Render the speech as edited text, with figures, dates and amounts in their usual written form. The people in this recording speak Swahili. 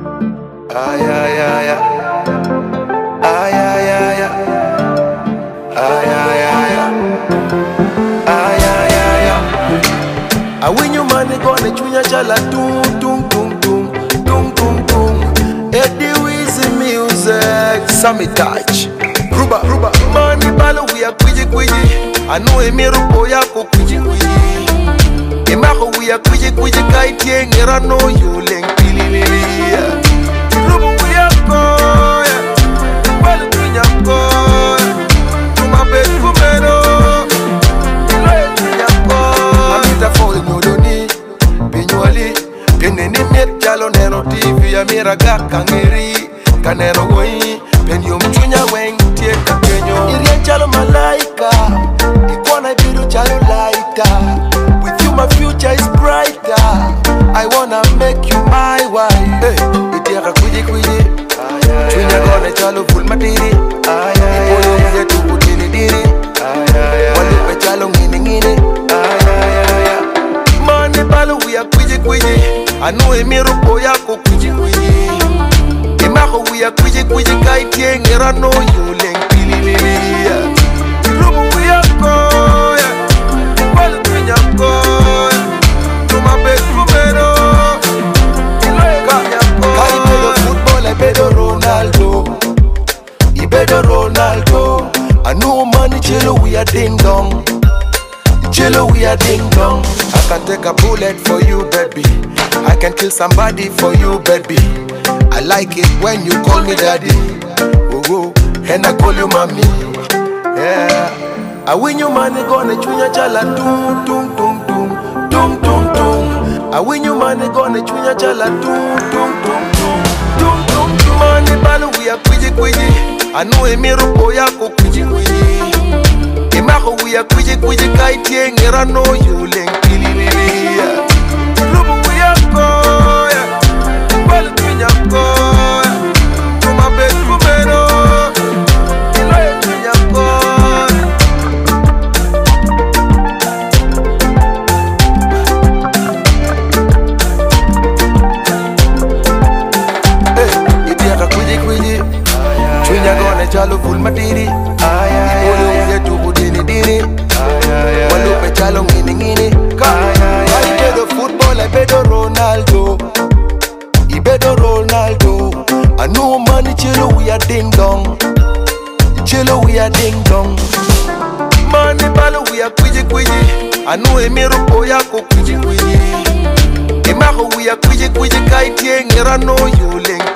Ay, ay, ay, ay. Ay, ay, ay, ay. Ay, ay, ay, ay. Ay, ay, ay, ay. I win you money gonna chunya chala tung tung tung tung tung tung tung. Eddie Weezy music, Sammy touch. Ruba ruba money balo we are kwiji kwiji. I know emiru yako kwiji kwiji. Emako we are kwiji kwiji kaiti ngera no you leng pilili. Ruba we are go, well tunya go. Tuma bet kumero. Amita for nyodoni, pinyoli, peneni miet jalo nero TV ya miraga kangeri, kanero woi, penyo mchunya weng tie kakenyo. Irian jalo malaika, ikuana ibiru jalo laita. With you my future is brighter. I wanna make you my wife. Hey, itiaka kwiji kwiji, chunya gone jalo full matiri. Ipoyo mze tuku diri diri, walupe jalo ngini ngini. Money balo we are kwiji kwiji. I know emiru yako kwiji kwiji. Emako we are kwiji kwiji kaiti ngera no you leng pilili. Rubu we are go, well tunya go. Tuma bet kumero. Kaibedo football, I bedo Ronaldo. Ibedo Ronaldo. I know money chelo we are ding dong. Chelo we are ding dong. I can take a bullet for you, baby. I can kill somebody for you, baby. I like it when you call me daddy. Oh, oh, and I call you mommy. Yeah. I win you money gonna chunya chala tung tung tung tung tung tung tung. I win you money gonna chunya chala tung tung tung tung tung tung tung. Money balo we are kwiji kwiji. I know emiru yako kwiji kwiji. Emako we are kwiji kwiji kaiti ngera no you leng pilili. Rubu we are go, well tunya go. Tuma bet kumero. Tunya go. Hey, itiaka kwiji kwiji. Chunya gone jalo full matiri. Ipoyo mze tuku dini dini. Walupe jalo ngini ngini. Kaibedo football, I bedo Ronaldo. Ibedo Ronaldo. I know money chelo we are ding dong. Chelo we are ding dong. Money balo we are kwiji kwiji. I know emiru yako kwiji kwiji. Emako we are kwiji kwiji kaiti ngera no you leng